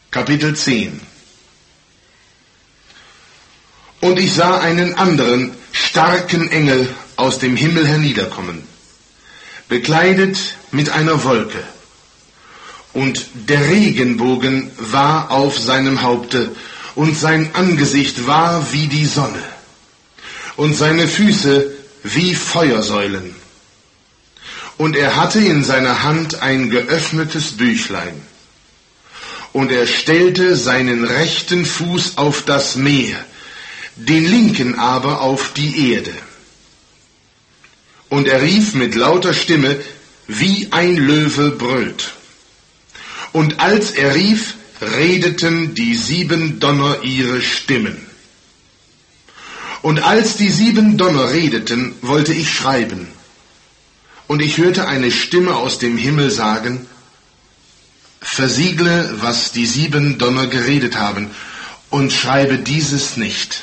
Kapitel 10. Und ich sah einen anderen, starken Engel aus dem Himmel herniederkommen, bekleidet mit einer Wolke. Und der Regenbogen war auf seinem Haupte, und sein Angesicht war wie die Sonne, und seine Füße wie Feuersäulen. Und er hatte in seiner Hand ein geöffnetes Büchlein. Und er stellte seinen rechten Fuß auf das Meer, den linken aber auf die Erde. Und er rief mit lauter Stimme, wie ein Löwe brüllt. Und als er rief, redeten die 7 Donner ihre Stimmen. Und als die 7 Donner redeten, wollte ich schreiben. Und ich hörte eine Stimme aus dem Himmel sagen, versiegle, was die 7 Donner geredet haben, und schreibe dieses nicht.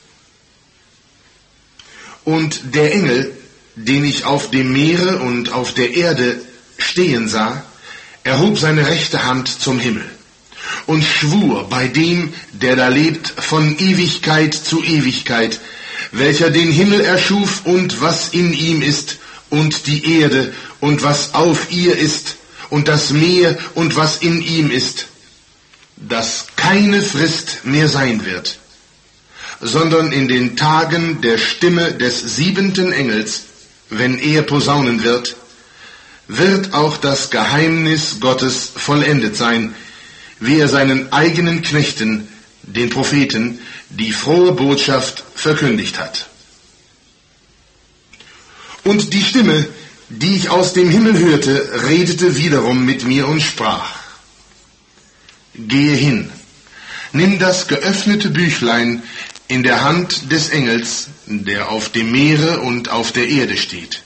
Und der Engel, den ich auf dem Meere und auf der Erde stehen sah, erhob seine rechte Hand zum Himmel und schwur bei dem, der da lebt, von Ewigkeit zu Ewigkeit, welcher den Himmel erschuf und was in ihm ist, und die Erde und was auf ihr ist, und das Meer und was in ihm ist, dass keine Frist mehr sein wird, sondern in den Tagen der Stimme des 7. Engels, wenn er posaunen wird, wird auch das Geheimnis Gottes vollendet sein, wie er seinen eigenen Knechten, den Propheten, die frohe Botschaft verkündigt hat. Und die Stimme, die ich aus dem Himmel hörte, redete wiederum mit mir und sprach, gehe hin, nimm das geöffnete Büchlein in der Hand des Engels, der auf dem Meere und auf der Erde steht.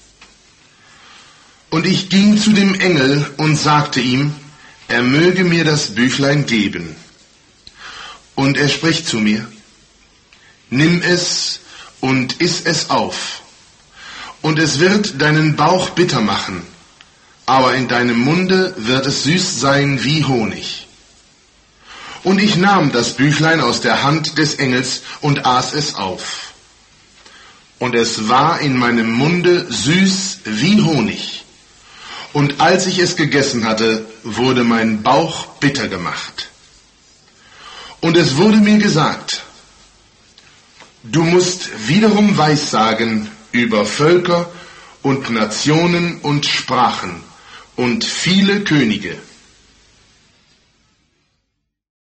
Und ich ging zu dem Engel und sagte ihm, er möge mir das Büchlein geben. Und er spricht zu mir, nimm es und iss es auf. Und es wird deinen Bauch bitter machen, aber in deinem Munde wird es süß sein wie Honig. Und ich nahm das Büchlein aus der Hand des Engels und aß es auf. Und es war in meinem Munde süß wie Honig. Und als ich es gegessen hatte, wurde mein Bauch bitter gemacht. Und es wurde mir gesagt, du musst wiederum Weissagen über Völker und Nationen und Sprachen und viele Könige.